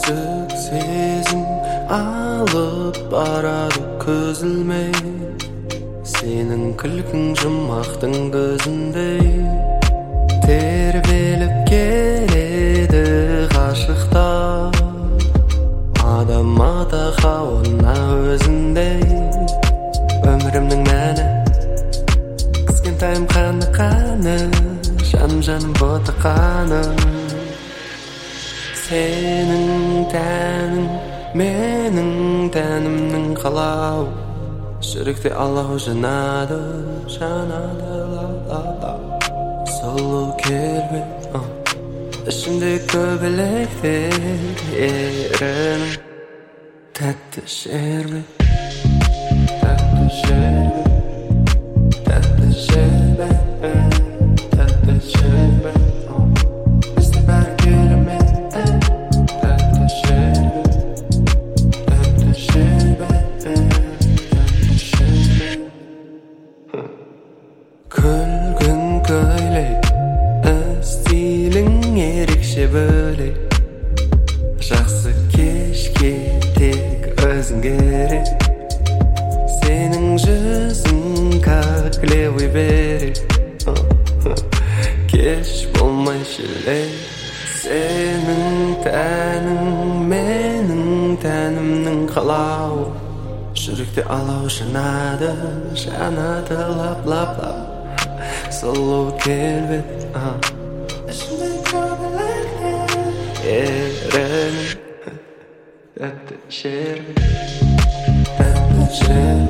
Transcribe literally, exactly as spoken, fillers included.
Küçük sezim alıp barады көз ілмей Сенің күлкің жұмақтың көзіндей Тербеліп келеді ғашықтар Адам ата хауына өзіндей Өмірімнің мәні Кішкентайым қаны қаны Жаным жаным бота қаны Сенің тәнің менің тәнімнің қалау Жүректе Аллаху жанады жанады ла-ла-ла Сұлу келбет ішімде көбелектер ерінің тәтті шербет тәтті шербет тәтті шербет тәтті шербет бізде бәрі керемет тәтті шербет тәтті шербет тәтті шербет күлгін көйлек стилің ерекше бөлек жақсы кешке тек өзің керек сенің жүзің как левый берег кеш болмай шелек сенің тәнің менің тәнімнің қалауы жүректе алау жанады жанады лап-лап-лап Сұлу келбет ішімде көбелектер ерінің тәтті шербет тәтті шербет